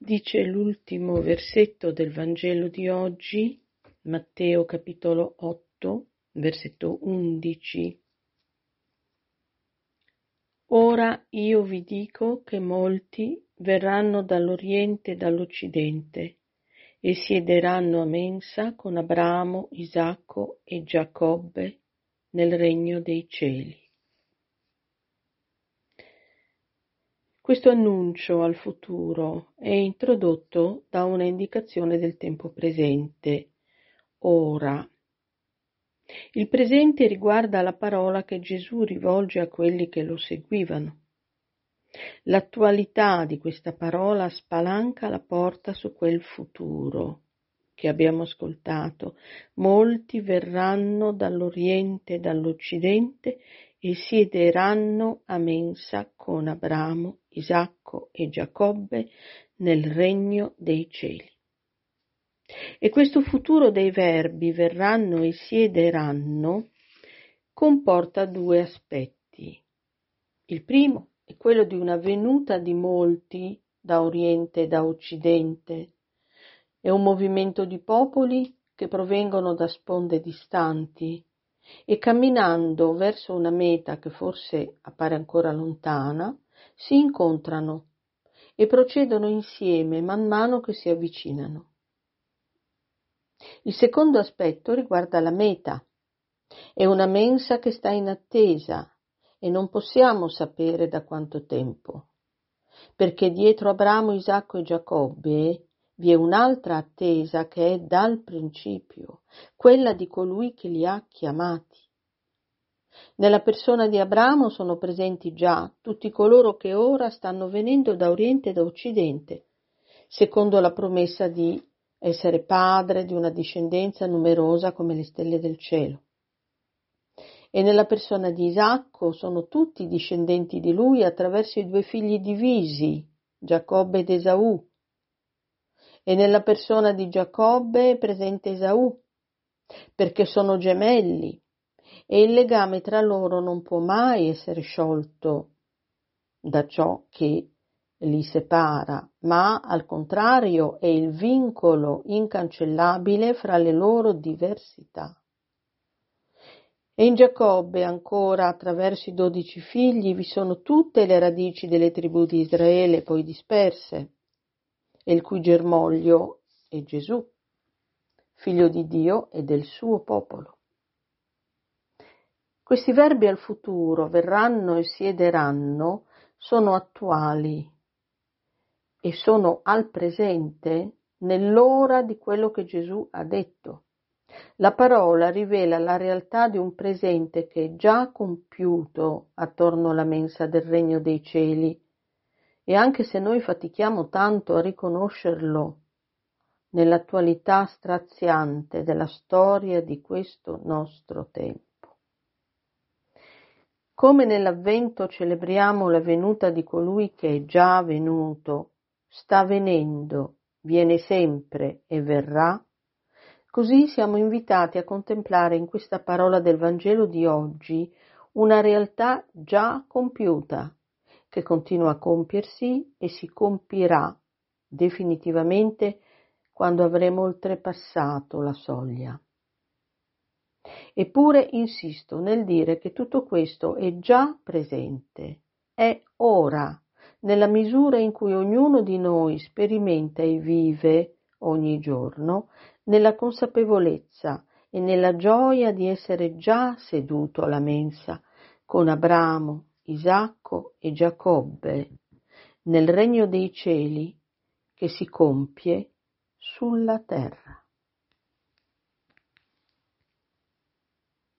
Dice l'ultimo versetto del Vangelo di oggi, Matteo capitolo 8, versetto 11. Ora io vi dico che molti verranno dall'Oriente e dall'Occidente e siederanno a mensa con Abramo, Isacco e Giacobbe nel regno dei cieli. Questo annuncio al futuro è introdotto da una indicazione del tempo presente, ora. Il presente riguarda la parola che Gesù rivolge a quelli che lo seguivano. L'attualità di questa parola spalanca la porta su quel futuro che abbiamo ascoltato. Molti verranno dall'Oriente e dall'Occidente e siederanno a mensa con Abramo, Isacco e Giacobbe nel regno dei cieli. E questo futuro dei verbi verranno e siederanno comporta due aspetti. Il primo è quello di una venuta di molti da Oriente e da Occidente. È un movimento di popoli che provengono da sponde distanti e camminando verso una meta che forse appare ancora lontana, si incontrano e procedono insieme man mano che si avvicinano. Il secondo aspetto riguarda la meta. È una mensa che sta in attesa e non possiamo sapere da quanto tempo, perché dietro Abramo, Isacco e Giacobbe vi è un'altra attesa che è dal principio, quella di colui che li ha chiamati. Nella persona di Abramo sono presenti già tutti coloro che ora stanno venendo da Oriente e da Occidente, secondo la promessa di essere padre di una discendenza numerosa come le stelle del cielo. E nella persona di Isacco sono tutti discendenti di lui attraverso i due figli divisi, Giacobbe ed Esaù. E nella persona di Giacobbe è presente Esaù, perché sono gemelli, e il legame tra loro non può mai essere sciolto da ciò che li separa, ma al contrario è il vincolo incancellabile fra le loro diversità. E in Giacobbe ancora attraverso i 12 figli vi sono tutte le radici delle tribù di Israele poi disperse, e il cui germoglio è Gesù, figlio di Dio e del suo popolo. Questi verbi al futuro, verranno e siederanno, sono attuali e sono al presente nell'ora di quello che Gesù ha detto. La parola rivela la realtà di un presente che è già compiuto attorno alla mensa del regno dei cieli, e anche se noi fatichiamo tanto a riconoscerlo nell'attualità straziante della storia di questo nostro tempo. Come nell'Avvento celebriamo la venuta di colui che è già venuto, sta venendo, viene sempre e verrà, così siamo invitati a contemplare in questa parola del Vangelo di oggi una realtà già compiuta, che continua a compiersi e si compirà definitivamente quando avremo oltrepassato la soglia. Eppure insisto nel dire che tutto questo è già presente, è ora, nella misura in cui ognuno di noi sperimenta e vive ogni giorno nella consapevolezza e nella gioia di essere già seduto alla mensa con Abramo, Isacco e Giacobbe, nel regno dei cieli che si compie sulla terra.